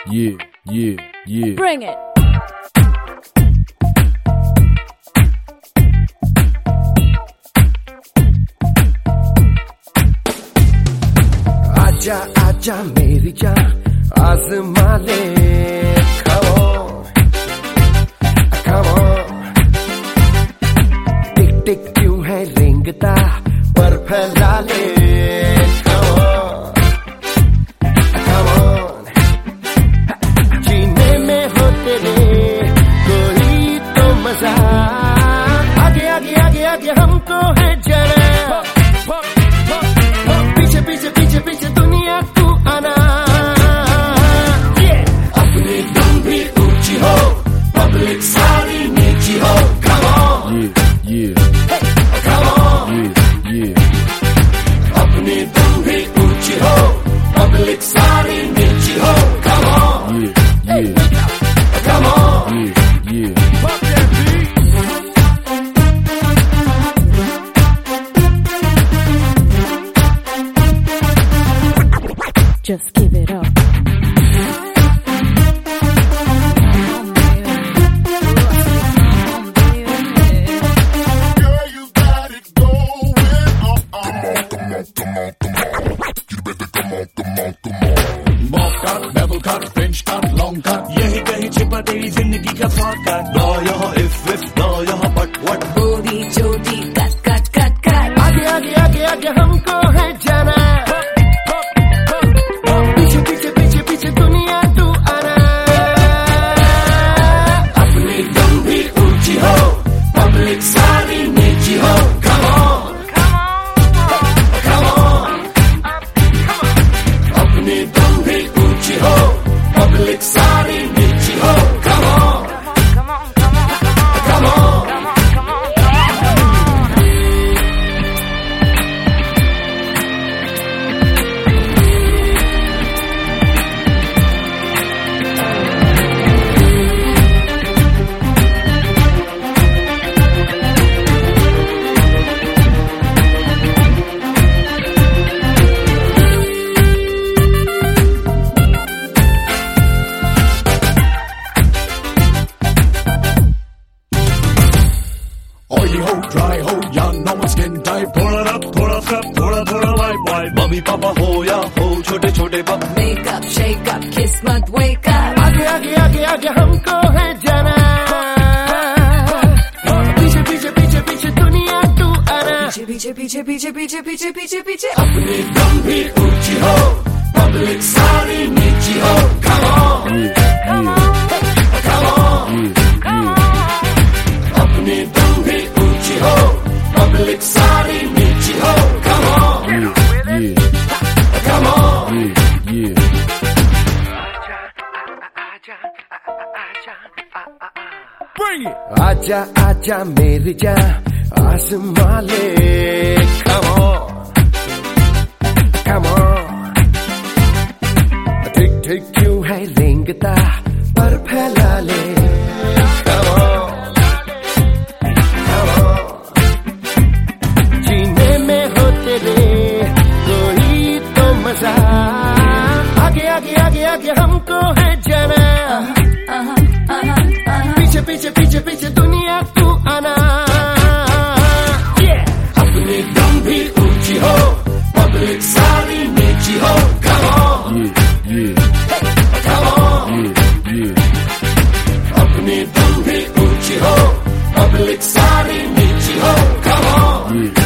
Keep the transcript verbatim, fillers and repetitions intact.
yeah, yeah, yeah. Bring it. आजा आजा मेरी जान आज़मा ले, come on, come on. टिक टिक क्यों है रेंगता पर फैला ले, come on, come on. जीने में हो तेरे कोई तो मजा, आगे आगे आगे आगे हमको है जरा, पीछे पीछे पीछे पीछे दुनिया तू आना. अपनी तुम भी ऊंची हो, पब्लिक सारी नीची हो, come on, Yeah, yeah, come on. yeah, yeah. अपनी तुम भी ऊंची हो, पब्लिक सारी नीची हो, come on, Yeah, yeah, come on. yeah, yeah. Just give it up. Girl, you got it going on. Come on, come on, come on, come on. You better come on, come on, come on. Bob cut, bevel cut, French cut, long cut. यही कहीं छिपा तेरी जिंदगी का shortcut. ना यहाँ if if, ना यहाँ but what. Booty, choti, cut, cut, cut, cut. आगे आगे आगे आगे हमको है जाना, पीछे पीछे पीछे पीछे दुनिया तू आना. अपनी तुम भी ऊंची हो, पब्लिक सारी नीची हो, come on, come on. अपनी तुम भी ऊंची हो, पब्लिक सारी नीची हो, come on, come on. Oily ho, dry ho, young, no one skin tight. Pull it up, pull up, up, pull up, pull up, wipe, wipe. Mummy, papa ho ya ho, छोटे छोटे बप. Make up, shake up, kiss मत wake up. आगे आगे आगे आगे हमको है जाना, पीछे पीछे पीछे पीछे दुनिया तू आना. पीछे पीछे पीछे पीछे पीछे पीछे पीछे पीछे. अपनी तुम भी ऊंची हो, पब्लिक सारी नीची हो, come on, Yeah, yeah, come on. अपनी तुम भी ऊंची हो, पब्लिक सारी नीची हो, come on, yeah, come on. yeah, yeah. Bring it. आजा आजा मेरी जान आज़मा ले, come on, come on. ठीक ठीक क्यों है रेंगता पर फैला ले, come on, come on. जीने में हो तेरे कोई तो मजा, आगे आगे आगे आगे हमको है जाना, पीछे पीछे पीछे पीछे दुनिया तू आना. अपनी तुम भी ऊंची हो, पब्लिक सारी नीची हो, come on, Yeah, yeah, come on. yeah, yeah. अपनी तुम भी ऊंची हो, पब्लिक सारी नीची हो, come on. Yeah.